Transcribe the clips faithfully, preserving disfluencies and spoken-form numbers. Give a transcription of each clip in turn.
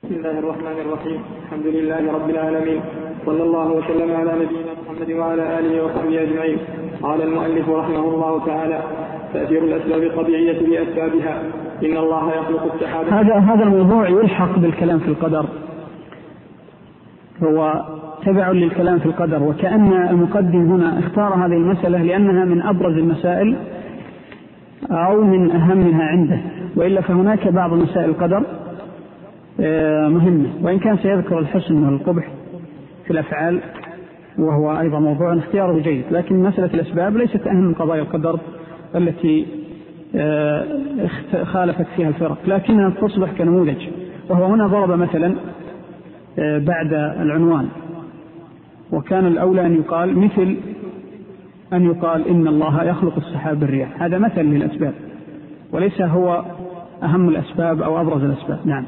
بسم الله الرحمن الرحيم. الحمد لله رب العالمين، صلى الله وسلم على نبينا محمد وعلى آله وصحبه أجمعين. قال المؤلف رحمه الله تعالى: تأثير الأسباب الطبيعية بأسبابها. إن الله يخلق السحاب. هذا هذا الموضوع يلحق بالكلام في القدر، هو تبع للكلام في القدر، وكأن المقدم هنا اختار هذه المسألة لأنها من أبرز المسائل أو من أهمها عنده، وإلا فهناك بعض مسائل القدر مهمة، وإن كان سيذكر الحسن والقبح في الأفعال وهو أيضا موضوع اختياره جيد، لكن مسألة الأسباب ليست أهم قضايا القدر التي خالفت فيها الفرق، لكنها تصبح كنموذج. وهو هنا ضرب مثلا بعد العنوان، وكان الأولى أن يقال مثل أن يقال إن الله يخلق السحاب بالرياح. هذا مثل للأسباب وليس هو أهم الأسباب أو أبرز الأسباب. نعم.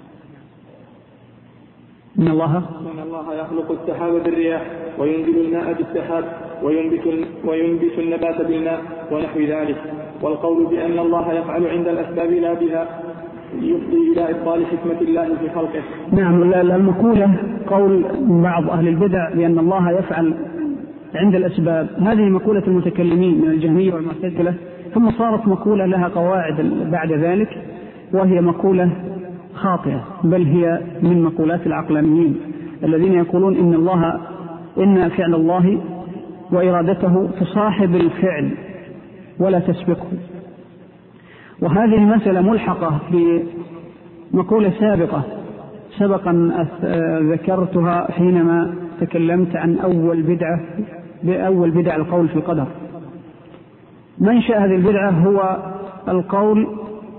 إن الله إن الله يخلق السحاب بالرياح وينزل الماء بالسحاب وينبت, وينبت النبات بالماء ونحو ذلك. والقول بأن الله يفعل عند الأسباب لا بها يفضي إلى إبطال حكمة الله في خلقه. نعم. المقولة قول بعض أهل البدع بأن الله يفعل عند الأسباب، هذه مقولة المتكلمين من الجهمية والمعتزلة، ثم صارت مقولة لها قواعد بعد ذلك، وهي مقولة خاطئة، بل هي من مقولات العقلانيين الذين يقولون إن الله إن فعل الله وإرادته تصاحب الفعل ولا تسبقه. وهذه مسألة ملحقة بمقولة سابقة سبقا ذكرتها حينما تكلمت عن أول بدعة بأول بدع القول في القدر. منشأ هذه البدعة هو القول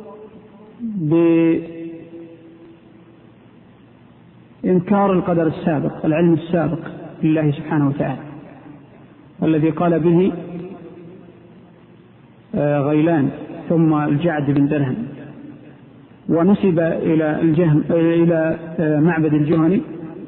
بإنكار القدر السابق، العلم السابق لله سبحانه وتعالى، الذي قال به غيلان ثم الجعد بن درهم، ونسب إلى الجهم إلى معبد الجهني،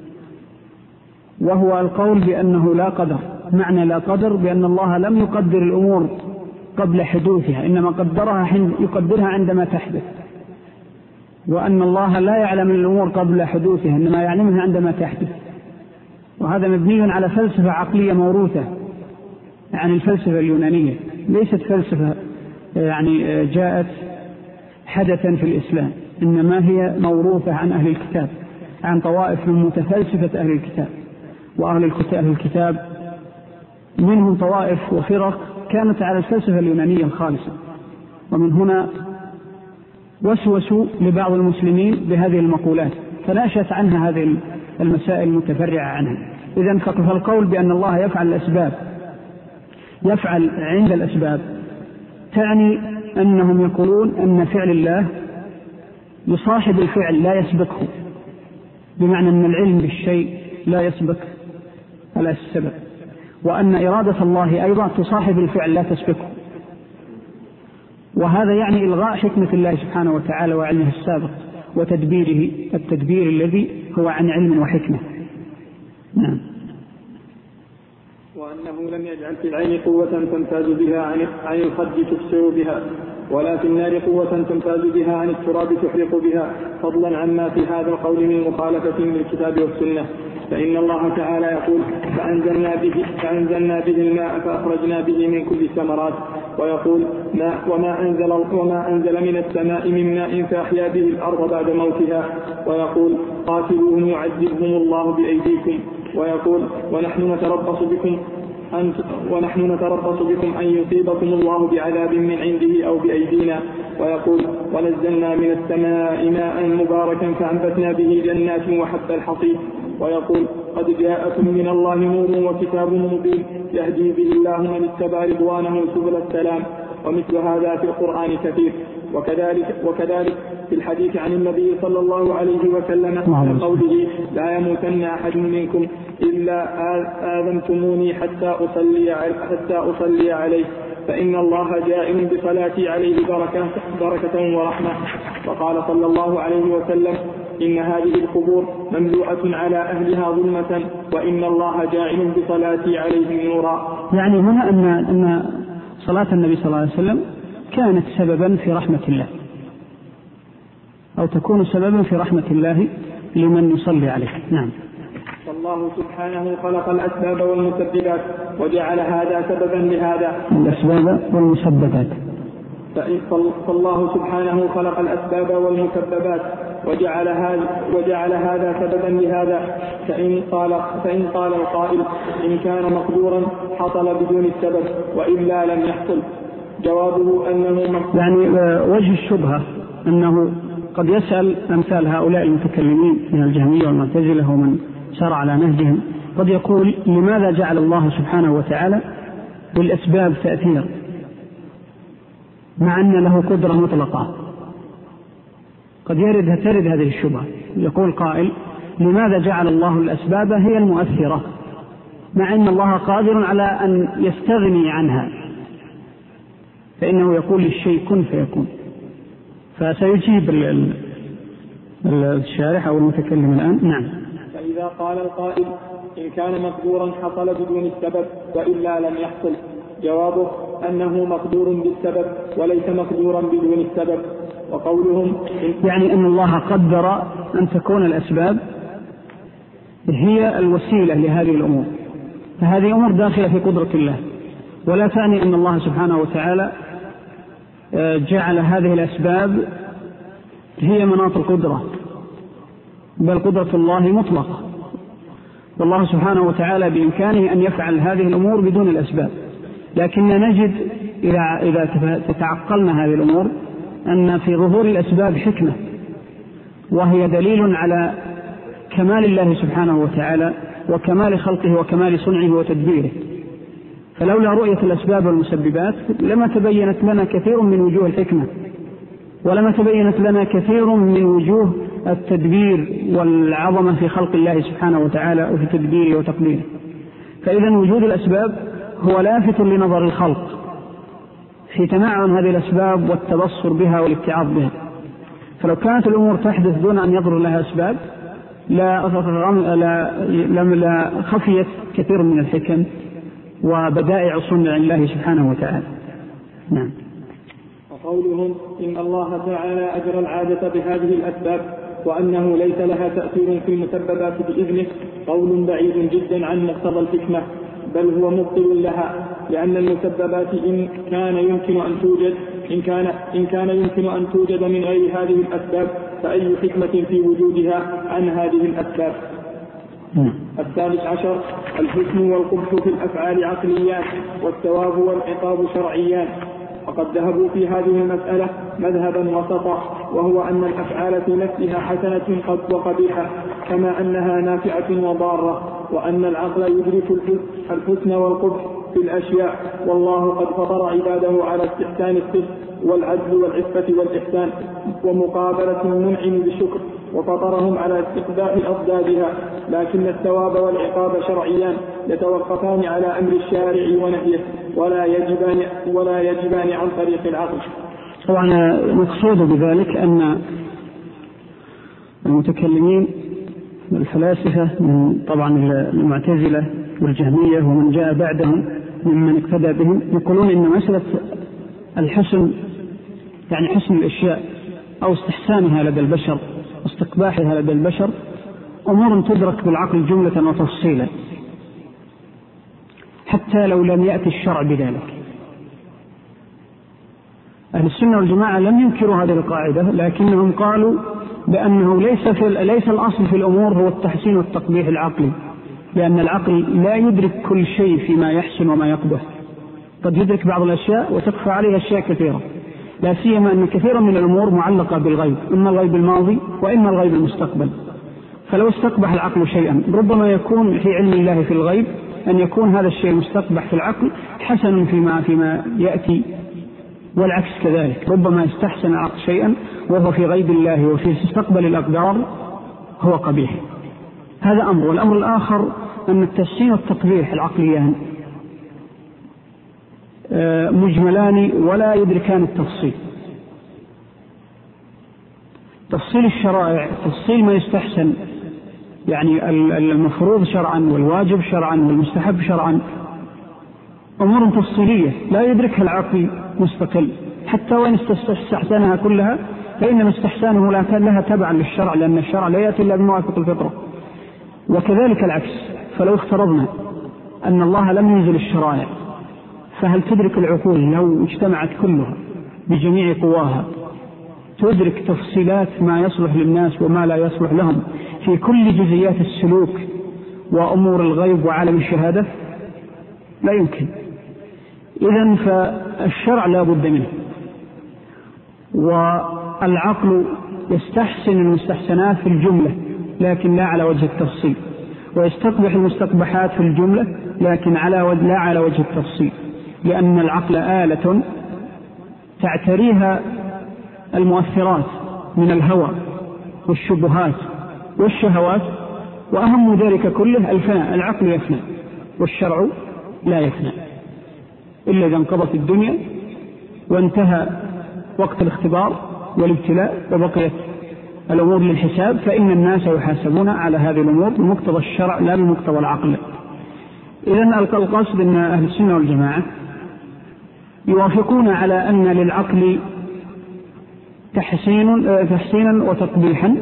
وهو القول بأنه لا قدر. معنى لا قدر بأن الله لم يقدر الأمور قبل حدوثها، إنما قدرها حين يقدرها عندما تحدث، وأن الله لا يعلم الأمور قبل حدوثها إنما يعلمها عندما تحدث. وهذا مبني على فلسفة عقلية موروثة عن الفلسفة اليونانية، ليست فلسفة يعني جاءت حدثا في الإسلام، إنما هي موروثة عن أهل الكتاب، عن طوائف من متفلسفة أهل الكتاب. وأهل الكتاب منهم طوائف وفرق كانت على الفلسفة اليونانية الخالصة، ومن هنا وسوسوا لبعض المسلمين بهذه المقولات فناشت عنها هذه المسائل المتفرعة عنها. إذن فالقول بأن الله يفعل الأسباب يفعل عند الأسباب تعني أنهم يقولون أن فعل الله يصاحب الفعل لا يسبقه، بمعنى أن العلم بالشيء لا يسبق على السبب، وأن إرادة الله أيضا تصاحب الفعل لا تسبقه. وهذا يعني إلغاء حكمة الله سبحانه وتعالى وعلمه السابق وتدبيره، التدبير الذي هو عن علم وحكمة. نعم. وأنه لم يجعل في العين قوة تمتاز بها عن الخد تبصر بها، ولا في النار قوة تمتاز بها عن التراب تحرق بها، فضلا عما في هذا القول من مخالفة للكتاب والسنة. فإن الله تعالى يقول: فأنزلنا به, فأنزلنا به الماء فأخرجنا به من كل الثمرات، ويقول: ما وما أنزل, وما أنزل من السماء من ماء فأحيا به الأرض بعد موتها، ويقول: قاتلوهم يعذبهم الله بأيديكم، ويقول: ونحن نتربص بكم أن ونحن نتربص بكم أن يصيبكم الله بعذاب من عنده أو بأيدينا، ويقول: ونزلنا من السماء ماء مباركا فأنبتنا به جنات وحب الحصيد، ويقول: قد جاءكم من الله نور وكتاب مبين يهدي به الله من اتبع رضوانه سبل السلام. ومثل هذا في القرآن كثير. وكذلك, وكذلك في الحديث عن النبي صلى الله عليه وسلم عن قوله: لا يموتن أحد منكم إلا آذنتموني حتى أصلي, حتى أصلي عليه، فإن الله جائل بصلاتي عليه بركة, بركة ورحمة. وقال صلى الله عليه وسلم: إن هذه القبور مملوءة على أهلها ظلمة، وإن الله جائل بصلاتي عليه نورا. يعني هنا أن, أن صلاة النبي صلى الله عليه وسلم كانت سببا في رحمة الله، أو تكون سببا في رحمة الله لمن يصلي عليه. نعم. فالله سبحانه خلق الأسباب والمسببات وجعل هذا سببا لهذا. الأسباب والمسببات. فالله سبحانه خلق الأسباب والمسببات وجعل هذا وجعل هذا سببا لهذا. فإن قال فإن قال القائل إن كان مقدورا حصل بدون السبب وإلا لم يحصل، جوابه أنه يعني وجه الشبهة أنه قد يسأل أمثال هؤلاء المتكلمين من الجهمية والمعتزلة ومن سار على نهجهم، قد يقول لماذا جعل الله سبحانه وتعالى بالأسباب تأثير مع أن له قدرة مطلقة؟ قد يرد ترد هذه الشبهة. يقول قائل لماذا جعل الله الأسباب هي المؤثرة مع أن الله قادر على أن يستغني عنها، فإنه يقول للشيء كن فيكون. فسيجيب الشارح أو المتكلم الآن. نعم. فإذا قال القائل إن كان مقدورا حصل بدون السبب وإلا لم يحصل، جوابه أنه مقدور بالسبب وليس مقدورا بدون السبب. وقولهم يعني أن الله قدر أن تكون الأسباب هي الوسيلة لهذه الأمور، فهذه أمور داخلة في قدرة الله، ولا تعني أن الله سبحانه وتعالى جعل هذه الأسباب هي مناط القدرة، بل قدرة الله مطلقة، والله سبحانه وتعالى بإمكانه أن يفعل هذه الأمور بدون الأسباب. لكن نجد إذا, إذا تتعقلنا هذه الأمور أن في ظهور الأسباب حكمة، وهي دليل على كمال الله سبحانه وتعالى وكمال خلقه وكمال صنعه وتدبيره. فلولا رؤية الأسباب والمسببات لما تبينت لنا كثير من وجوه الحكمة، ولما تبينت لنا كثير من وجوه التدبير والعظمة في خلق الله سبحانه وتعالى وفي تدبيره وتقديره. فإذا وجود الأسباب هو لافت لنظر الخلق في تمعن هذه الأسباب والتبصر بها والاتعاظ بها. فلو كانت الأمور تحدث دون أن يظهر لها أسباب لا, لا, لا خفيت كثير من الحكم وبدائع صنع الله سبحانه وتعالى. نعم. وقولهم إن الله تعالى أجرى العادة بهذه الأسباب وأنه ليس لها تأثير في المسببات بإذنه قول بعيد جدا عن مقتضى الحكمة، بل هو مبطل لها، لأن المسببات إن كان يمكن أن توجد إن كان إن كان يمكن أن توجد من غير هذه الأسباب فأي حكمة في وجودها عن هذه الأسباب. الثالث عشر الحكم والقبح في الأفعال عقليات والثواب والعقاب شرعيان. وقد ذهبوا في هذه المسألة مذهبا وسطا، وهو أن الأفعال في نفسها حسنة قد وقبيحة كما أنها نافعة وضارة، وأن العقل يدرك الحسن والقبح في الأشياء، والله قد فطر عباده على استحسان الصدق والعدل والعفة والإحسان ومقابلة المنعم بالشكر، وفطرهم على استقباح أضدادها، لكن الثواب والعقاب شرعيان يتوقفان على أمر الشارع ونهيه ولا يجبان, ولا يجبان عن طريق العقل. طبعا مقصود بذلك أن المتكلمين الفلاسفة من طبعا المعتزلة والجهمية ومن جاء بعدهم ممن اقتدى بهم يقولون إن مسألة الحسن يعني حسن الأشياء أو استحسانها لدى البشر واستقباحها لدى البشر أمور تدرك بالعقل جملة وتفصيلا حتى لو لم يأتي الشرع بذلك. أهل السنة والجماعة لم ينكروا هذه القاعدة، لكنهم قالوا بأنه ليس, في ليس الأصل في الأمور هو التحسين والتقبيح العقلي، لأن العقل لا يدرك كل شيء فيما يحسن وما يقبح، قد يدرك بعض الأشياء وتخفى عليها أشياء كثيرة، لا سيما أن كثيرا من الأمور معلقة بالغيب، إما الغيب الماضي وإما الغيب المستقبل. فلو استقبح العقل شيئا ربما يكون في علم الله في الغيب أن يكون هذا الشيء المستقبح في العقل حسن فيما, فيما يأتي، والعكس كذلك، ربما يستحسن العقل شيئا وهو في غيب الله وفي مستقبل الأقدار هو قبيح. هذا أمر. والأمر الآخر أن التحسين والتقبيح العقليان مجملان ولا يدركان التفصيل. تفصيل الشرائع، تفصيل ما يستحسن يعني المفروض شرعا والواجب شرعا والمستحب شرعا، أمور تفصيلية لا يدركها العقل مستقل، حتى وإن استحسنها كلها فإنما استحسانه لا كان لها تبعا للشرع، لأن الشرع لا يأتي إلا بموافق الفطرة. وكذلك العكس، فلو افترضنا أن الله لم ينزل الشرائع، فهل تدرك العقول لو اجتمعت كلها بجميع قواها تدرك تفصيلات ما يصلح للناس وما لا يصلح لهم في كل جزئيات السلوك وأمور الغيب وعالم الشهادة؟ لا يمكن. إذن فالشرع لا بد منه، والعقل يستحسن المستحسنات في الجملة لكن لا على وجه التفصيل، ويستقبح المستقبحات في الجملة لكن على وجه لا على وجه التفصيل، لأن العقل آلة تعتريها المؤثرات من الهوى والشبهات والشهوات، وأهم ذلك كله الفناء. العقل يفنى والشرع لا يفنى إلا إذا انقضت الدنيا وانتهى وقت الاختبار والابتلاء وبقيت الأمور للحساب، فإن الناس يحاسبون على هذه الأمور بمقتضى الشرع لا بمقتضى العقل. إذن القصد أن أهل السنة والجماعة يوافقون على أن للعقل تحسين تحسينا وتقبيحا،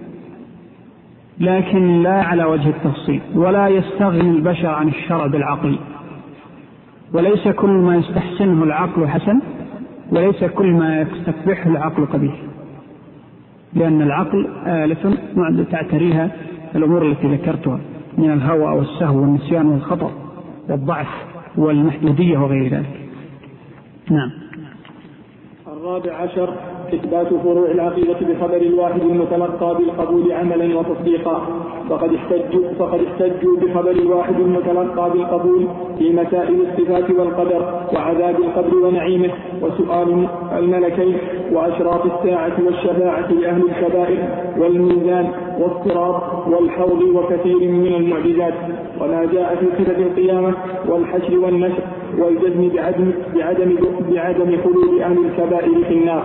لكن لا على وجه التفصيل، ولا يستغني البشر عن الشرع بالعقل، وليس كل ما يستحسنه العقل حسن، وليس كل ما يستقبحه العقل قبيح، لأن العقل آلة تعتريها الأمور التي ذكرتها من الهوى والسهو والنسيان والخطأ والضعف والمحدودية وغير ذلك. نعم. الرابع عشر إثبات فروع العقيدة بخبر الواحد المتلقى بالقبول عملا وتصديقا. فقد احتجوا فقد احتجوا بخبر الواحد المتلقى بالقبول في مسائل الصفات والقدر وعذاب القبر ونعيمه وسؤال الملكين وأشراط الساعة والشفاعة لأهل الكبائر والميزان والصراط والحوض وكثير من المعجزات، وما جاء في صفة القيامة والحشر والنشر والجزم بعدم بعدم بعدم خلود أهل الكبائر في النار.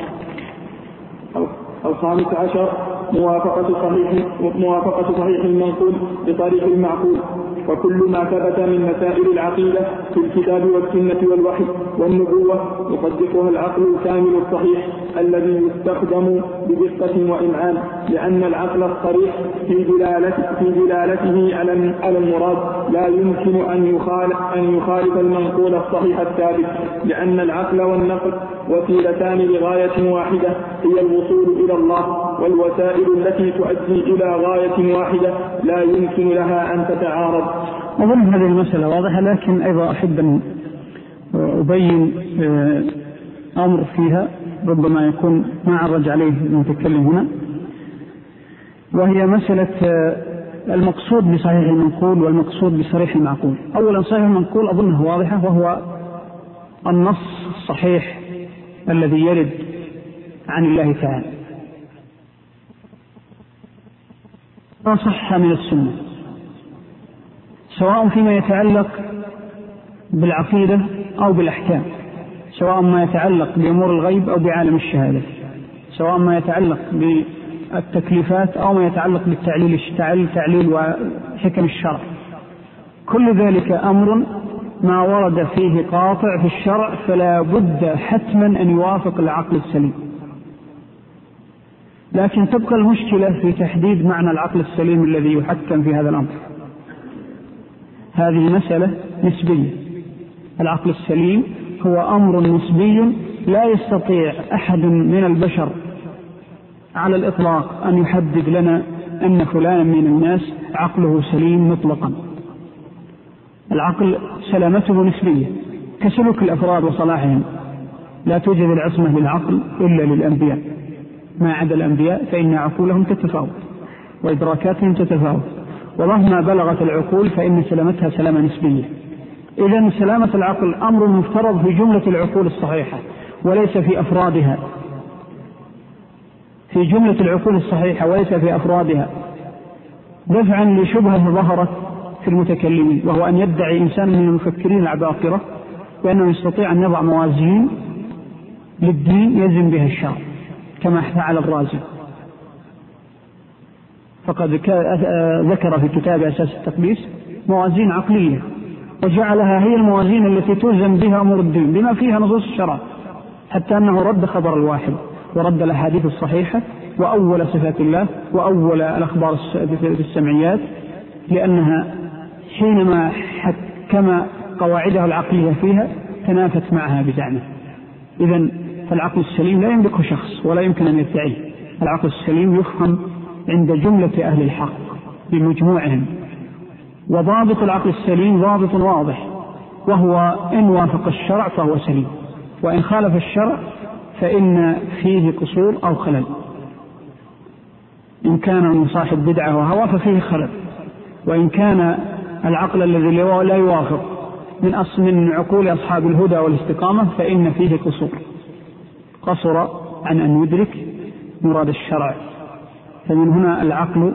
الخامس عشر موافقة صحيح موافقة صحيح المنقول بطريق المعقول، وكل ما ثبت من مسائل العقيدة في الكتاب والسنة والوحي والنبوة يصدقها العقل الكامل الصحيح الذي يستخدم بدقة وإمعان، لأن العقل الصريح في دلالته, في دلالته على المراد لا يمكن أن يخالف, أن يخالف المنقول الصحيح الثابت، لأن العقل والنقل وسيلتان لغاية واحدة هي الوصول إلى الله، والوسائل التي تؤدي إلى غاية واحدة لا يمكن لها أن تتعارض. أظن هذه المسألة واضحة، لكن أيضا أحب أن أبين أمر فيها ربما يكون ما عرج عليه المتكلم هنا، وهي مسألة المقصود بصحيح المنقول والمقصود بصريح المعقول. أولا صحيح المنقول أظنه واضحة، وهو النص الصحيح الذي يرد عن الله تعالى ما صح من السنة، سواء فيما يتعلق بالعقيدة أو بالأحكام، سواء ما يتعلق بأمور الغيب أو بعالم الشهادة، سواء ما يتعلق بالتكليفات أو ما يتعلق بالتعليل تعليل وحكم الشرع. كل ذلك أمر ما ورد فيه قاطع في الشرع فلا بد حتما أن يوافق العقل السليم. لكن تبقى المشكلة في تحديد معنى العقل السليم الذي يحكم في هذا الأمر. هذه مسألة نسبية. العقل السليم هو أمر نسبي لا يستطيع أحد من البشر على الإطلاق أن يحدد لنا أن فلانا من الناس عقله سليم مطلقا. العقل سلامته نسبية كسلوك الأفراد وصلاحهم، لا توجد العصمة للعقل إلا للأنبياء، ما عدا الأنبياء فإن عقولهم تتفاوت وإدراكاتهم تتفاوت، ومهما بلغت العقول فإن سلامتها سلامة نسبية. إذن سلامة العقل أمر مفترض في جملة العقول الصحيحة وليس في أفرادها، في جملة العقول الصحيحة وليس في أفرادها، دفعا لشبهة ظهرت في المتكلمين، وهو أن يدعي إنسان من المفكرين العباقرة بأنه يستطيع أن يضع موازين للدين يزن بها الشرع كما فعل الرازي، فقد ذكر في كتاب أساس التقديس موازين عقلية وجعلها هي الموازين التي توزن بها أمور الدين بما فيها نصوص الشرع، حتى أنه رد خبر الواحد ورد الأحاديث الصحيحة وأول صفات الله وأول الأخبار السمعيات، لأنها حينما حكم قواعدها العقلية فيها تنافت معها بزعمه. إذن فالعقل السليم لا يملكه شخص ولا يمكن أن يدعيه. العقل السليم يفهم عند جملة أهل الحق بمجموعهم، وضابط العقل السليم ضابط واضح، وهو إن وافق الشرع فهو سليم، وإن خالف الشرع فإن فيه قصور أو خلل. إن كان من صاحب بدعة وهوى ففيه خلل، وإن كان العقل الذي لا يوافق من أصل من عقول أصحاب الهدى والاستقامة فإن فيه قصور، قصر عن أن يدرك مراد الشرع. فمن هنا العقل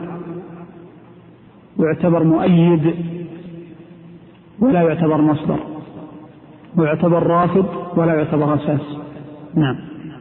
يعتبر مؤيد ولا يعتبر مصدر، ويعتبر رافض ولا يعتبر أساس. نعم.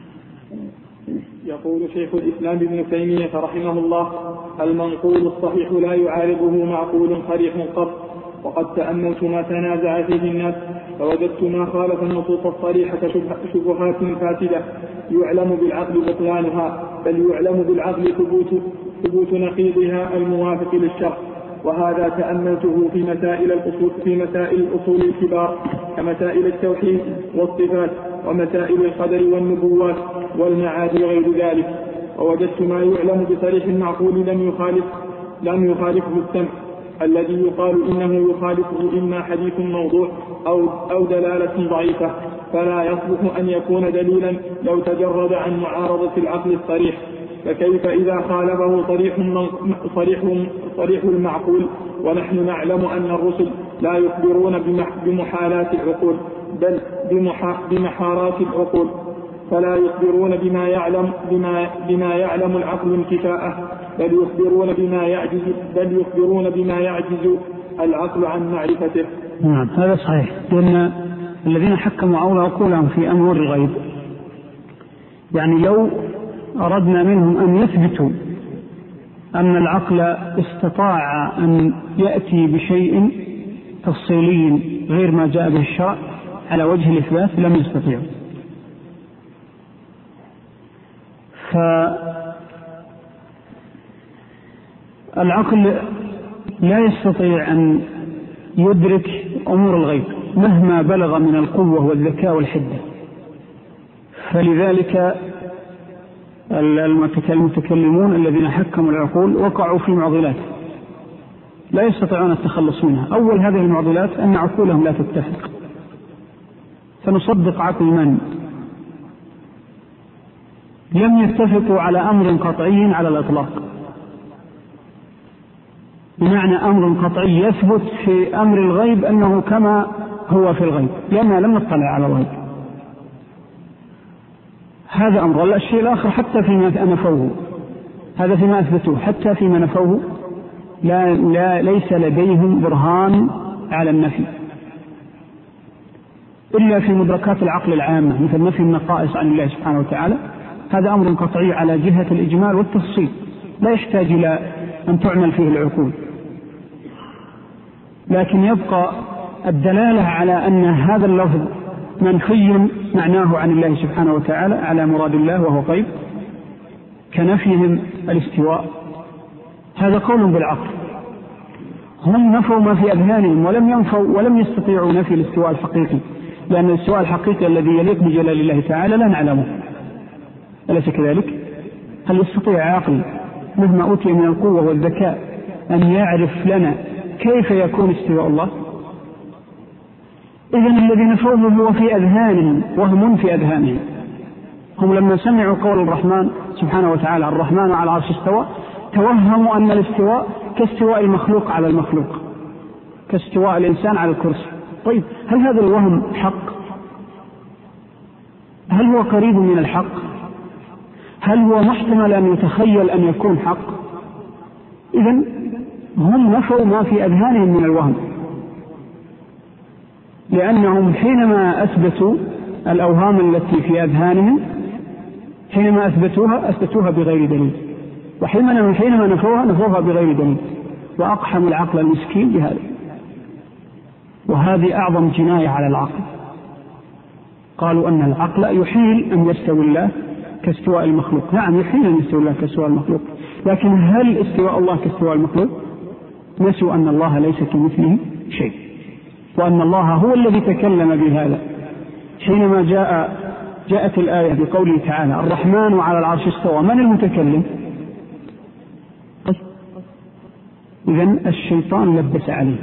يقول شيخ الإسلام ابن تيمية رحمه الله: المنقول الصحيح لا يعارضه معقول صريح قط، وقد تأملت ما تنازع فيه الناس فوجدت ما خالف النصوص الصريحة شبهات فاسدة يعلم بالعقل بطلانها، بل يعلم بالعقل ثبوت, ثبوت نقيضها الموافق للشرع. وهذا تأملته في مسائل الأصول, في مسائل الأصول الكبار كمسائل التوحيد والصفات ومسائل القدر والنبوات والمعاد وغير ذلك، ووجدت ما يعلم بصريح المعقول لم يخالف لم يخالفه السمع الذي يقال إنه يخالفه إما حديث موضوع أو, أو دلالة ضعيفة، فلا يصلح أن يكون دليلا لو تجرد عن معارضة العقل الصريح. فكيف إذا خالفه صريح, صريح, صريح المعقول، ونحن نعلم أن الرسل لا يخبرون بمحالات العقول بل بمحارات العقول، فلا يخبرون بما يعلم, بما, بما يعلم العقل انكفاءه، بل يخبرون بما يعجز بل يخبرون بما يعجز العقل عن معرفته. نعم، هذا صحيح، لأن الذين حكموا عقولهم في أمر الغيب، يعني لو أردنا منهم أن يثبتوا أن العقل استطاع أن يأتي بشيء تفصيلي غير ما جاء به الشرع على وجه الإثبات لم يستطيعوا. فالعقل لا يستطيع أن يدرك أمور الغيب مهما بلغ من القوة والذكاء والحدة. فلذلك المتكلمون الذين حكموا العقول وقعوا في معضلات لا يستطيعون التخلص منها. أول هذه المعضلات أن عقولهم لا تتفق، فنصدق عقل من لم يتفقوا على أمر قطعي على الإطلاق، بمعنى أمر قطعي يثبت في أمر الغيب أنه كما هو في الغيب لأننا لم نطلع على الغيب. هذا أمر. الشيء الآخر حتى فيما نفوه، هذا فيما أثبتوه، حتى فيما نفوه لا, لا ليس لديهم برهان على النفي إلا في مدركات العقل العامة مثل نفي النقائص عن الله سبحانه وتعالى. هذا أمر قطعي على جهة الإجمال والتفصيل لا يحتاج إلى أن تعمل فيه العقول، لكن يبقى الدلالة على أن هذا اللفظ منفي معناه عن الله سبحانه وتعالى على مراد الله وهو غيب، كنفيهم الاستواء. هذا قول بالعقل. هم نفوا ما في أذهانهم ولم ينفوا ولم يستطيعوا نفي الاستواء الحقيقي، لأن الاستواء الحقيقي الذي يليق بجلال الله تعالى لا نعلمه، أليس كذلك؟ هل يستطيع عاقل مهما أوتي من القوة والذكاء أن يعرف لنا كيف يكون استواء الله؟ إذن الذي نفوه هو في أذهانهم وهم في أذهانهم. هم لما سمعوا قول الرحمن سبحانه وتعالى الرحمن على العرش استوى توهموا أن الاستواء كاستواء المخلوق على المخلوق، كاستواء الإنسان على الكرسي. طيب هل هذا الوهم حق؟ هل هو قريب من الحق؟ هل هو محتمل أن يتخيل أن يكون حق؟ إذن هم نفوا ما في أذهانهم من الوهم، لأنهم حينما أثبتوا الأوهام التي في أذهانهم حينما أثبتوها أثبتوها بغير دليل، وحينما حينما نفوها نفوها بغير دليل، وأقحموا العقل المسكين بهذا. وهذه أعظم جناية على العقل. قالوا أن العقل يحيل أن يستوي الله كاستواء المخلوق. نعم يحين أن يستوى الله كاستواء المخلوق، لكن هل استواء الله كاستواء المخلوق؟ نسوا أن الله ليس كمثله شيء، وأن الله هو الذي تكلم بهذا حينما جاء جاءت الآية بقوله تعالى الرحمن على العرش استوى. من المتكلم؟ إذن الشيطان لبس عليه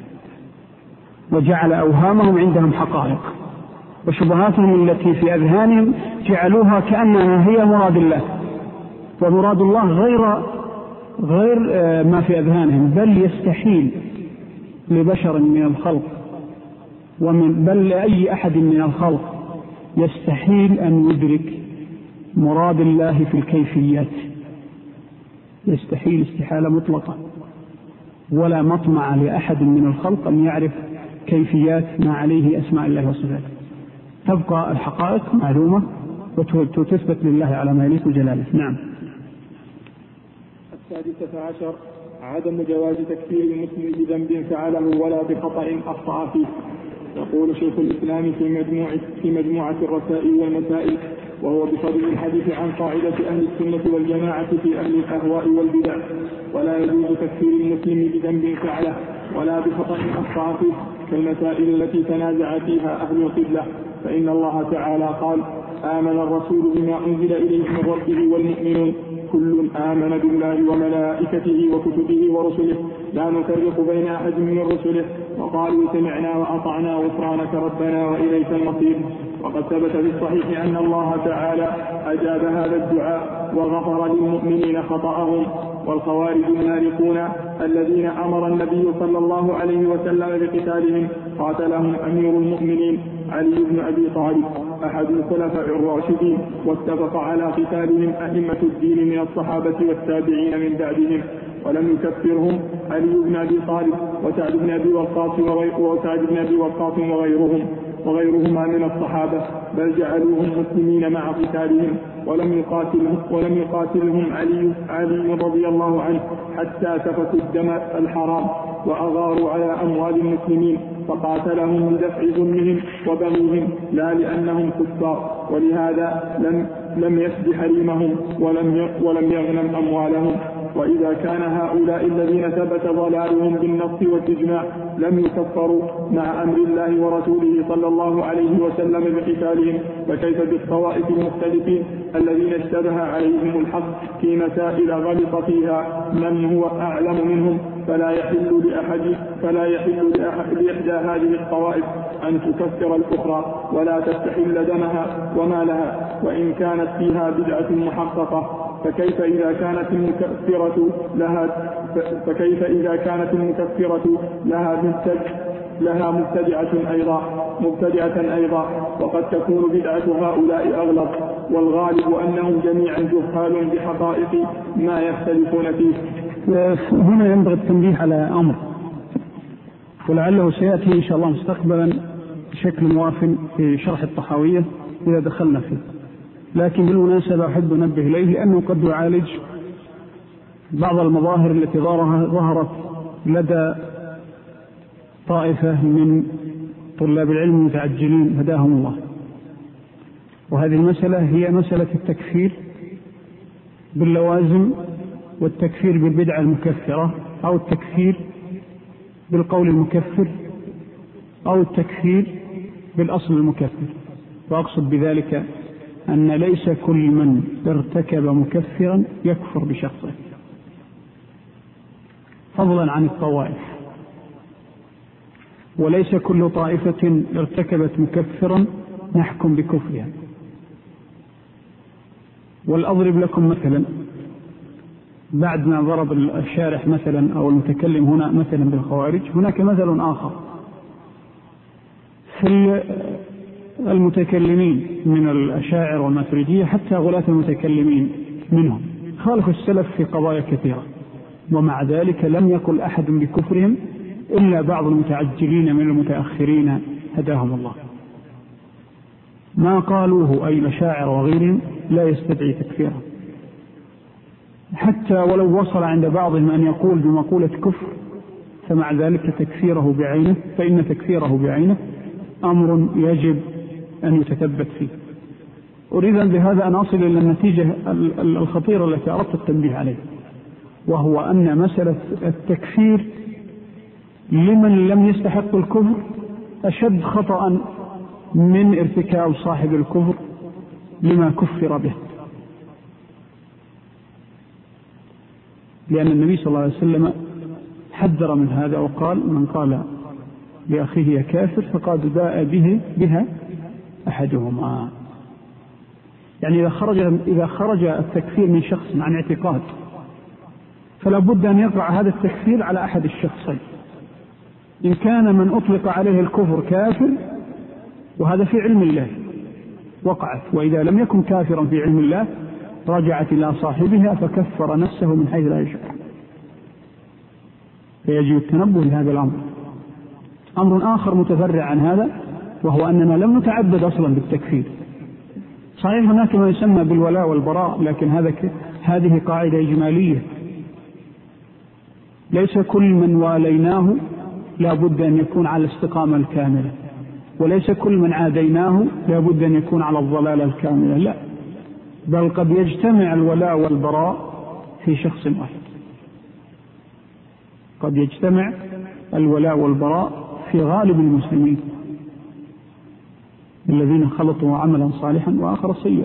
وجعل أوهامهم عندهم حقائق، وشبهاتهم التي في أذهانهم جعلوها كأنها هي مراد الله، ومراد الله غير غير ما في أذهانهم، بل يستحيل لبشر من الخلق ومن بل لأي أحد من الخلق يستحيل أن يدرك مراد الله في الكيفيات، يستحيل استحالة مطلقة، ولا مطمع لأحد من الخلق أن يعرف كيفيات ما عليه أسماء الله وصفاته. تبقى الحقائق معلومة وتثبت لله على ما يليق جلاله. نعم. السادسة عشر عدم جواز تكفير المسلم بذنب فعله ولا بخطأ أخطأ فيه. يقول شيخ الإسلام في مجموعة, في مجموعة الرسائل والمسائل، وهو بفضل الحديث عن قاعدة أهل السنة والجماعة في أهل الأهواء والبدع: ولا يجوز تكفير المسلم بذنب فعله ولا بخطأ أخطأ فيه، كالمسائل التي تنازع فيها أهل القبلة، فإن الله تعالى قال: آمن الرسول بما أنزل إليه من ربه والمؤمنون كل آمن بالله وملائكته وكتبه ورسله لا نفرق بين أحد من رسله وقالوا سمعنا وأطعنا غفرانك ربنا وإليك المصير. وقد ثبت في الصحيح أن الله تعالى أجاب هذا الدعاء وغفر للمؤمنين خطأهم. والخوارج المارقون الذين أمر النبي صلى الله عليه وسلم بقتالهم قاتلهم أمير المؤمنين علي بن أبي طالب أحد الخلفاء الراشدين، واتفق على قتالهم أئمة الدين من الصحابة والتابعين من بعدهم، ولم يكفرهم علي بن أبي طالب وسعد بن أبي وقاص وسعد بن أبي وقاص وغيرهم وغيرهما من الصحابة، بل جعلوهم مسلمين مع قتالهم، ولم يقاتلهم ولم يقاتلهم علي علي رضي الله عنه حتى سفكوا الدم الحرام وأغاروا على أموال المسلمين، فقاتلهم لدفع ظلمهم وبغيهم لا لأنهم كفار، ولهذا لم لم يسب حريمهم ولم ولم يغنم أموالهم. وإذا كان هؤلاء الذين ثبت ضلالهم بالنص والإجماع لم يكفروا مع أمر الله ورسوله صلى الله عليه وسلم بقتالهم، فكيف بالطوائف المختلفين الذين اشتبه عليهم الحق في مسائل غلط فيها من هو أعلم منهم؟ فلا يحل لأحد فلا يحل لأحد لإحدى هذه الطوائف أن تكفر الأخرى ولا تستحل دمها ومالها وإن كانت فيها بدعة محققة. فكيف إذا كانت المكفرة لها فكيف إذا كانت المكفرة لها مبتدع لها مبتدعة أيضا مبتدعة أيضا وقد تكون بدعة هؤلاء أغلب، والغالب أنهم جميعا جهال بحقائق ما يختلفون فيه. هنا ينبغي التنبيه على أمر، ولعله سيأتي إن شاء الله مستقبلا بشكل موافٍ في شرح الطحاوية إذا دخلنا فيه، لكن بالمناسبة أحب أنبه إليه لأنه قد يعالج بعض المظاهر التي ظهرت لدى طائفة من طلاب العلم المتعجلين هداهم الله. وهذه المسألة هي مسألة التكفير باللوازم والتكفير بالبدعة المكفرة، أو التكفير بالقول المكفر، أو التكفير بالأصل المكفر. وأقصد بذلك أن ليس كل من ارتكب مكفرا يكفر بشخصه، فضلا عن الطوائف، وليس كل طائفة ارتكبت مكفرا نحكم بكفرها. والأضرب لكم مثلا، بعد ما ضرب الشارح مثلا أو المتكلم هنا مثلا بالخوارج، هناك مثل آخر في المتكلمين من الأشاعر والماتريدية، حتى غلاة المتكلمين منهم خالفوا السلف في قضايا كثيرة، ومع ذلك لم يقل أحد بكفرهم إلا بعض المتعجلين من المتأخرين هداهم الله. ما قالوه أي مشاعر وغيرهم لا يستدعي تكفيره، حتى ولو وصل عند بعضهم أن يقول بمقولة كفر، فمع ذلك تكفيره بعينه فإن تكفيره بعينه أمر يجب أن يتثبت فيه. أريد بهذا أن أصل إلى النتيجة الخطيرة التي أردت التنبيه عليها، وهو أن مسألة التكفير لمن لم يستحق الكفر أشد خطأ من ارتكاب صاحب الكفر لما كفر به، لأن النبي صلى الله عليه وسلم حذر من هذا وقال: من قال لأخيه يا كافر فقد باء به بها أحدهما. يعني إذا خرج, إذا خرج التكفير من شخص عن اعتقاد فلا بد أن يقع هذا التكفير على أحد الشخصين، إن كان من أطلق عليه الكفر كافر وهذا في علم الله وقعت، وإذا لم يكن كافرا في علم الله رجعت إلى صاحبها فكفر نفسه من حيث لا يشعر. فيجب التنبه لهذا الأمر. أمر آخر متفرع عن هذا وهو أننا لم نتعبد أصلا بالتكفير. صحيح هناك ما يسمى بالولاء والبراء، لكن هذا هذه قاعدة إجمالية، ليس كل من واليناه لا بد أن يكون على الاستقامة الكاملة، وليس كل من عاديناه لا بد أن يكون على الضلالة الكاملة، لا، بل قد يجتمع الولاء والبراء في شخص واحد، قد يجتمع الولاء والبراء في غالب المسلمين الذين خلطوا عملا صالحا وآخر سيئا.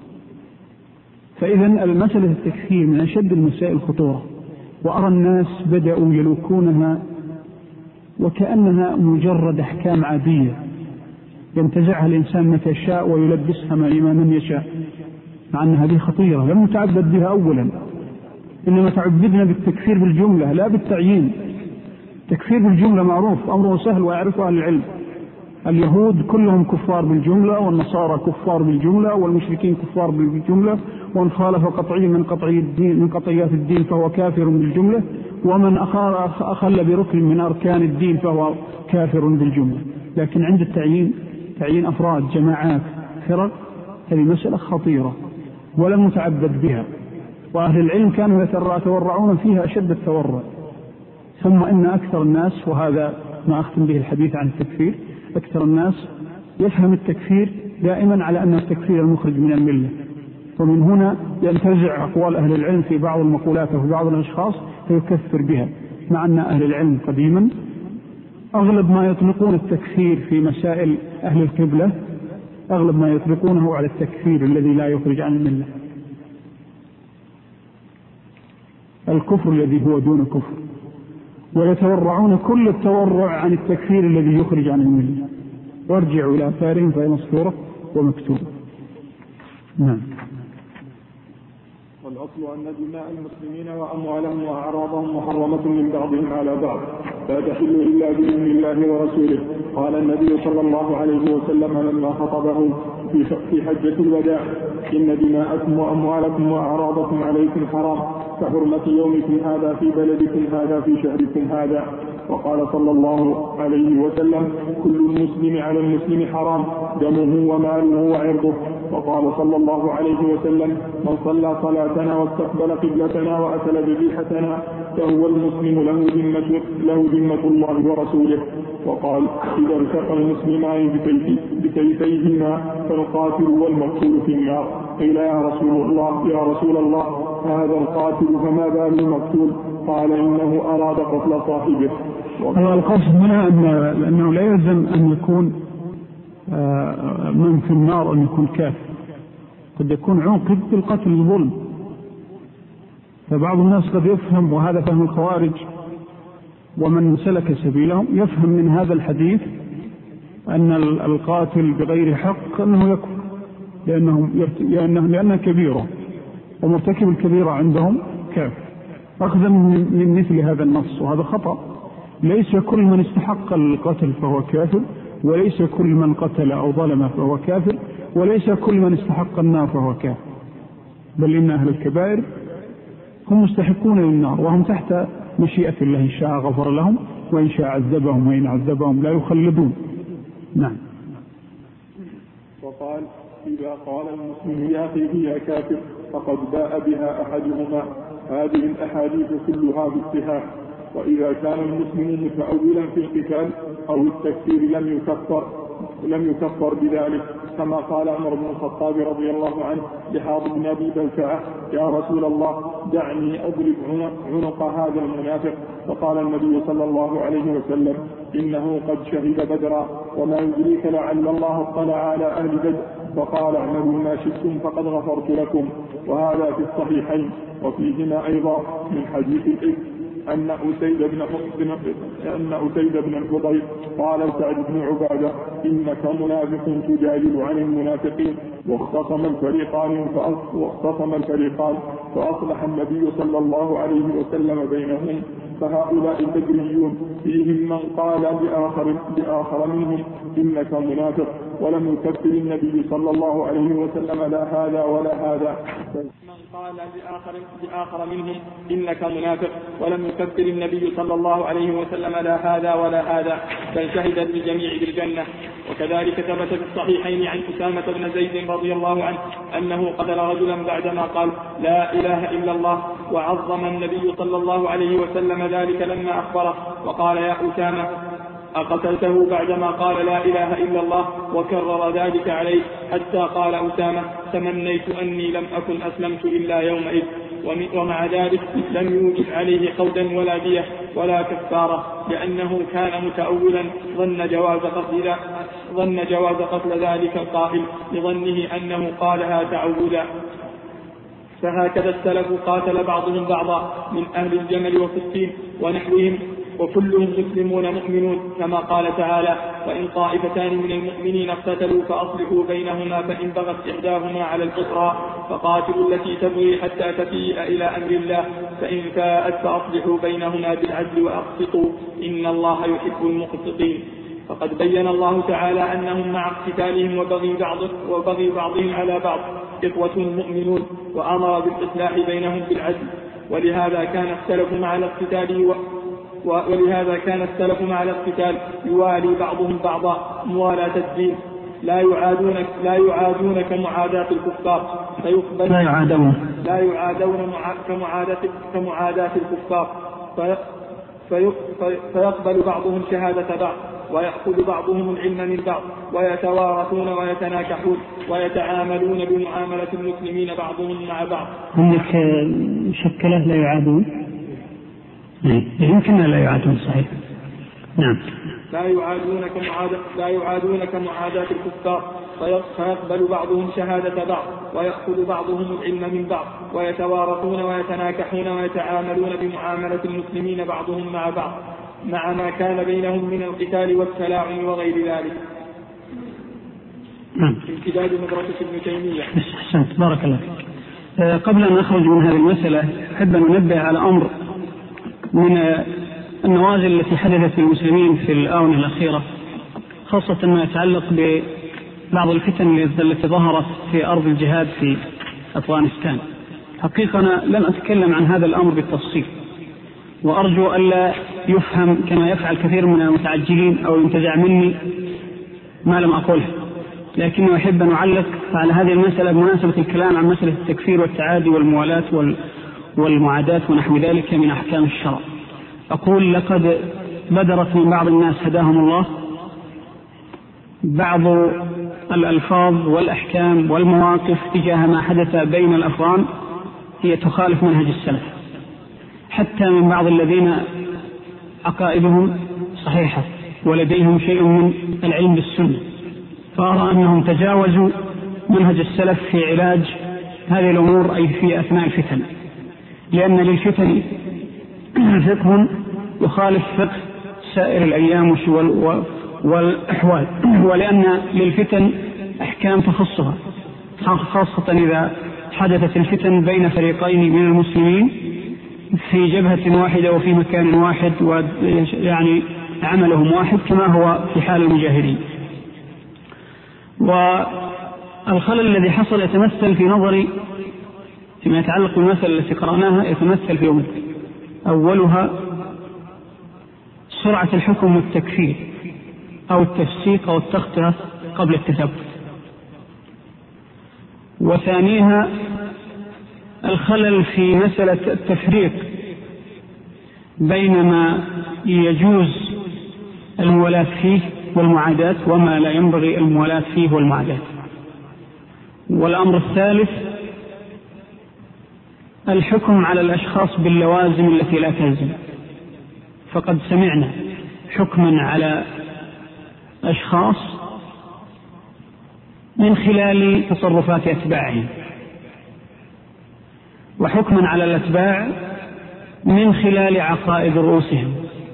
فإذا المسألة التكفير من أشد المسائل خطورة، وأرى الناس بدأوا يلوكونها وكأنها مجرد أحكام عادية ينتزعها الإنسان متى شاء ويلبسها ما من يشاء، مع أن هذه خطيرة. لم نتعبد بها أولا، إنما تعبدنا بالتكفير بالجملة لا بالتعيين. تكفير بالجملة معروف، أمره سهل ويعرفه أهل العلم. اليهود كلهم كفار بالجملة، والنصارى كفار بالجملة، والمشركين كفار بالجملة، ومن خالف قطعي من قطعي الدين من قطعيات الدين فهو كافر بالجملة، ومن أخل بركن من أركان الدين فهو كافر بالجملة. لكن عند التعيين، تعيين أفراد جماعات فرق، هذه مسألة خطيرة ولم نتعبد بها، وأهل العلم كانوا يتورعون فيها أشد التورع. ثم إن أكثر الناس، وهذا ما أختم به الحديث عن التكفير، أكثر الناس يفهم التكفير دائما على أن التكفير المخرج من الملة، ومن هنا ينتزع أقوال أهل العلم في بعض المقولات وفي بعض الأشخاص فيكفر بها، مع أن أهل العلم قديما أغلب ما يطلقون التكفير في مسائل أهل القبلة أغلب ما يطلقونه على التكفير الذي لا يخرج عن الملة، الكفر الذي هو دون كفر، ويتورعون كل التورع عن التكفير الذي يخرج عن الملة. وارجعوا إلى آثارهم فهي مسطورة ومكتوبة. نعم. والأصل أن دماء المسلمين وأموالهم وأعراضهم محرمة من بعضهم على بعض لا تحل إلا بإذن الله ورسوله. قال النبي صلى الله عليه وسلم لما خطبه في حجة الوداع: إن دماءكم وأموالكم وأعراضكم عليكم حرام كحرمة يومكم هذا في بلدكم هذا في شهركم هذا. وقال صلى الله عليه وسلم: كل المسلم على المسلم حرام دمه وماله وعرضه. وقال صلى الله عليه وسلم: من صلى صلاتنا واستقبل قبلتنا وأكل ذبيحتنا فهو المسلم له ذمة له ذمة الله ورسوله. وقال: إذا التقى المسلمان بسيفيهما فالقاتل والمقتول في النار. قيل: يا رسول الله يا رسول الله هذا القاتل فما بال المقتول؟ قال: إنه أراد قتل صاحبه. القصد هنا أنه لا يلزم أن يكون من في النار أن يكون كافر، قد يكون عوقب بالقتل الظلم. فبعض الناس قد يفهم، وهذا فهم الخوارج ومن سلك سبيلهم، يفهم من هذا الحديث أن القاتل بغير حق أنه يكفر لأنه لأنه لأنه كبيرة، ومرتكب الكبيرة عندهم كافر، أخذا من مثل هذا النص، وهذا خطأ. ليس كل من استحق القتل فهو كافر، وليس كل من قتل أو ظلم فهو كافر، وليس كل من استحق النار فهو كافر، بل إن أهل الكبائر هم مستحقون للنار، وهم تحت مشيئة الله، إن شاء غفر لهم وإن شاء عذبهم، وإن عذبهم لا يخلدون. نعم. وقال: إذا قال المسلم يا أخيه يا كافر فقد باء بها أحدهما. هذه الأحاديث كلها بالصحاح. وإذا كان المسلم متأولا في القتال أو التكفير لم يكفر لم يكفر بذلك، كما قال عمر بن الخطاب رضي الله عنه لحاطب بن أبي بلتعة: يا رسول الله دعني أضرب عنق هذا المنافق. فقال النبي صلى الله عليه وسلم: إنه قد شهد بدرا، وما يدريك لعل الله اطلع على أهل بدر فقال: اعملوا ما شئتم فقد غفرت لكم. وهذا في الصحيحين وفيهما أيضا من حديث الإفك أن أسيد بن أن أسيد بن الفضيل قال سعد بن عبادة: إنك منافق تجادل عن المنافقين. واختصم الفريقان واختصم الفريقان فأصلح النبي صلى الله عليه وسلم بينهم. فهؤلاء البدريون فيهم من قال لآخر, لآخر منهم: إنك منافق، ولم يكفر النبي صلى الله عليه وسلم لا هذا ولا هذا. من قال لآخر, لآخر منهم: إنك منافق، ولم يكفر النبي صلى الله عليه وسلم لا هذا ولا هذا، بل شهد بالجميع بالجنة. وكذلك ثبت في الصحيحين عن أسامة بن زيد رضي الله عنه أنه قتل رجلا بعدما قال: لا إله إلا الله، وعظم النبي صلى الله عليه وسلم ذلك لما أخبره وقال: يا أسامة أقتلته بعدما قال لا إله إلا الله؟ وكرر ذلك عليه حتى قال أسامة: تمنيت أني لم أكن أسلمت إلا يومئذ. ومع ذلك لم يوجد عليه قودا ولا دية ولا كفارة، لأنه كان متأولا ظن جواز قتل ظن جواز قتل ذلك القائل لظنه أنه قالها تعودا. فهكذا السلف قاتل بعضهم بعضا من أهل الجمل وفلسطين ونحوهم، وكلهم مسلمون مؤمنون، كما قال تعالى: وإن طائفتان من المؤمنين اقتتلوا فأصلحوا بينهما، فإن بغت إحداهما على الأخرى فقاتلوا التي تبغي حتى تفيء إلى أمر الله، فإن فاءت فأصلحوا بينهما بالعدل وأقسطوا إن الله يحب المقسطين. فقد بين الله تعالى أنهم مع اقتتالهم وبغي, بعض وبغي بعضهم على بعض إخوة مؤمنون، وأمر بالإصلاح بينهم بالعدل. ولهذا كان السلف مع الاقتتال و... ولهذا كان السلف مع الاقتتال يوالي بعضهم بعضا موالاة الدين، لا يعادون لا يعادون كمعاداة الكفار، فيقبل لا يعادون لا يعادون كمعاداة كمعاداة الكفار في في فيقبل بعضهم شهادة بعض، ويأخذ بعضهم العلم من بعض، ويتوارثون ويتناكحون، ويتعاملون بمعاملة المسلمين بعضهم مع بعض. عندك مشكلة لا يعادون؟ يمكن لا يعادون، صحيح. نعم. لا يعادون كمعاداة لا يعادون كمعاداة الكفار، فيقبل بعضهم شهادة بعض، ويأخذ بعضهم العلم من بعض، ويتوارثون ويتناكحون، ويتعاملون بمعاملة المسلمين بعضهم مع بعض، مع ما كان بينهم من القتال والتلاعن وغير ذلك. نعم. امتداد مدرسة ابن تيمية. أحسنت، بارك الله فيك. قبل أن نخرج من هذه المسألة أحب أن ننبه على أمر من النوازل التي حدثت للمسلمين في الآونة الأخيرة، خاصة ما يتعلق ببعض الفتن التي ظهرت في أرض الجهاد في أفغانستان. حقيقة أنا لن أتكلم عن هذا الأمر بالتفصيل، وأرجو ألا يفهم كما يفعل كثير من المتعجلين أو ينتزع مني ما لم أقوله، لكنه أحب أن أعلق على هذه المسألة بمناسبة الكلام عن مسألة التكفير والتعادي والموالاة والمعاداة ونحو ذلك من أحكام الشرع. أقول: لقد بدرت من بعض الناس هداهم الله بعض الألفاظ والأحكام والمواقف تجاه ما حدث بين الأفغان هي تخالف منهج السلف، حتى من بعض الذين عقائدهم صحيحة ولديهم شيء من العلم بالسنة، فأرى أنهم تجاوزوا منهج السلف في علاج هذه الأمور، أي في أثناء الفتن، لأن للفتن فقه يخالف فقه سائر الأيام والأحوال، ولأن للفتن أحكام تخصها، خاصة إذا حدثت الفتن بين فريقين من المسلمين في جبهة واحدة وفي مكان واحد، ويعني عملهم واحد كما هو في حال المجاهدين. والخلل الذي حصل يتمثل في نظري فيما يتعلق بالمسألة التي قرأناها يتمثل في أمور: أولها سرعة الحكم والتكفير أو التفسيق أو التخطئة قبل التثبت، وثانيها الخلل في مسألة التفريق بين ما يجوز الموالاة فيه والمعاداة وما لا ينبغي الموالاة فيه والمعاداة. والأمر الثالث الحكم على الأشخاص باللوازم التي لا تلزم، فقد سمعنا حكما على أشخاص من خلال تصرفات أتباعهم، وحكما على الأتباع من خلال عقائد رؤوسهم،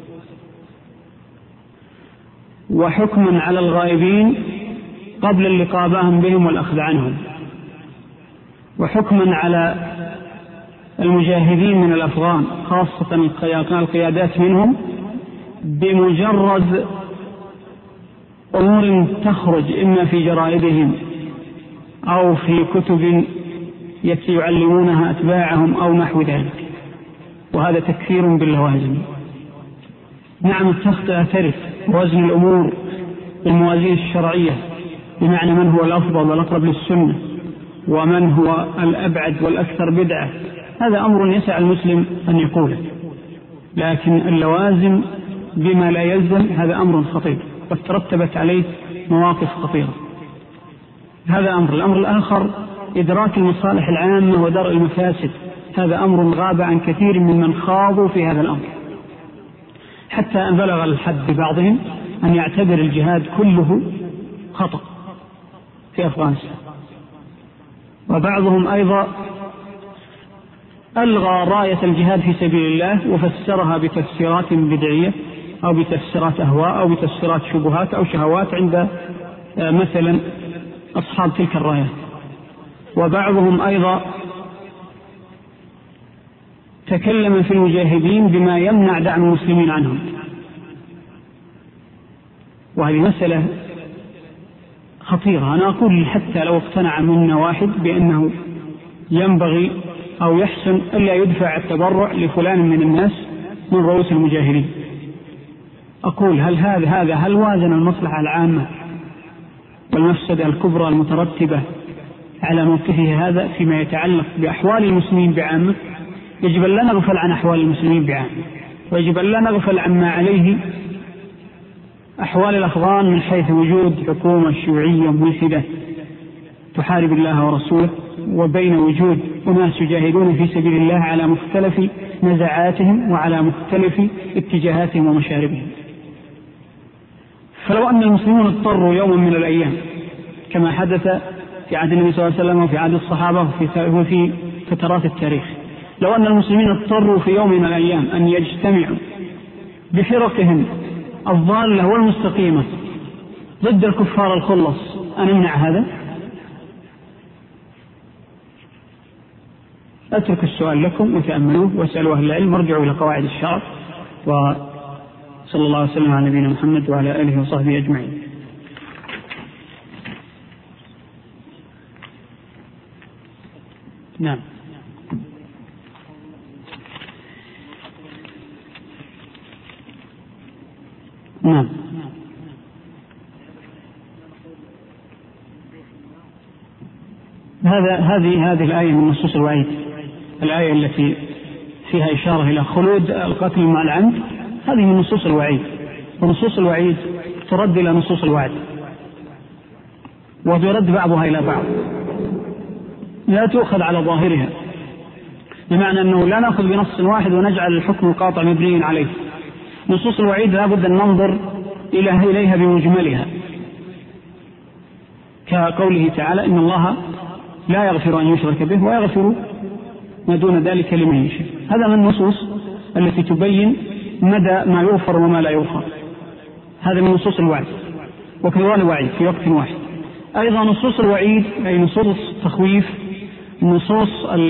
وحكما على الغائبين قبل اللقاء بهم والأخذ عنهم، وحكما على المجاهدين من الأفغان خاصة القيادات منهم بمجرد أمور تخرج إما في جرائدهم أو في كتب يعلمونها أتباعهم أو نحو ذلك، وهذا تكفير باللوازم. نعم تعترف وزن الأمور بالموازين الشرعية بمعنى من هو الأفضل والأقرب للسنة ومن هو الأبعد والأكثر بدعة، هذا أمر يسع المسلم أن يقوله، لكن اللوازم بما لا يلزم هذا أمر خطير قد ترتبت عليه مواقف خطيرة. هذا أمر. الأمر الآخر إدراك المصالح العامة ودرء المفاسد، هذا أمر غاب عن كثير ممن خاضوا في هذا الأمر، حتى أن بلغ الحد ببعضهم أن يعتبر الجهاد كله خطأ في أفغانستان، وبعضهم أيضا ألغى راية الجهاد في سبيل الله وفسرها بتفسيرات بدعية أو بتفسيرات أهواء أو بتفسيرات شبهات أو شهوات عند مثلا أصحاب تلك الرايات. وبعضهم أيضا تكلم في المجاهدين بما يمنع دعم المسلمين عنهم، وهذه مسألة خطيرة. أنا أقول حتى لو اقتنع منا واحد بأنه ينبغي أو يحسن ألا يدفع التبرع لفلان من الناس من رؤوس المجاهدين، أقول هل هذا هذا هل وازن المصلحة العامة والمفسدة الكبرى المترتبة على موقفه هذا فيما يتعلق بأحوال المسلمين بعامة؟ يجب أن لا نغفل عن أحوال المسلمين بعامة، ويجب أن لا نغفل عما عليه أحوال الأفغان من حيث وجود حكومة شيوعية ملحدة تحارب الله ورسوله، وبين وجود أناس يجاهدون في سبيل الله على مختلف نزعاتهم وعلى مختلف اتجاهاتهم ومشاربهم. فلو أن المسلمون اضطروا يوما من الأيام كما حدث في عهد النبي صلى الله عليه وسلم وفي عهد الصحابة وفي فترات التاريخ، لو أن المسلمين اضطروا في يوم من الأيام أن يجتمعوا بفرقهم الضالة والمستقيمة ضد الكفار الخلص، أن نمنع هذا؟ أترك السؤال لكم وتأملوه واسألوا أهل العلم وارجعوا إلى قواعد الشرع، وصلى الله وسلم على نبينا محمد وعلى آله وصحبه أجمعين. نعم. نعم. هذا هذه هذه الآية من نصوص الوعيد، الآية التي فيها إشارة إلى خلود القتل مع العمد، هذه من نصوص الوعيد، ونصوص الوعيد ترد إلى نصوص الوعد ويرد بعضها إلى بعض، لا تؤخذ على ظاهرها، بمعنى أنه لا نأخذ بنص واحد ونجعل الحكم القاطع مبنيا عليه. نصوص الوعيد لا بد أن ننظر إليها بمجملها، كقوله تعالى إن الله لا يغفر أن يشرك به ويغفر ما دون ذلك لمن يشاء. هذا من النصوص التي تبين مدى ما يغفر وما لا يغفر، هذا من نصوص الوعد وكذلك الوعيد في وقت واحد. أيضا نصوص الوعيد أي نصوص التخويف، نصوص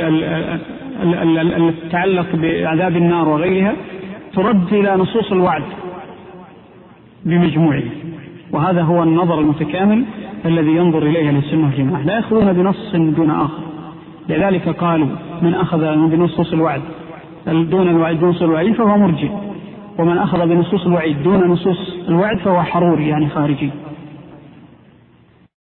التي تتعلق بعذاب النار وغيرها ترد إلى نصوص الوعد بمجموعه، وهذا هو النظر المتكامل الذي ينظر إليه السنة والجماعة، لا يأخذون بنص دون آخر. لذلك قالوا من أخذ بنصوص الوعد دون الوعد دون نصوص الوعيد فهو مرجئ، ومن أخذ بنصوص الوعيد دون نصوص الوعد فهو حروري يعني خارجي.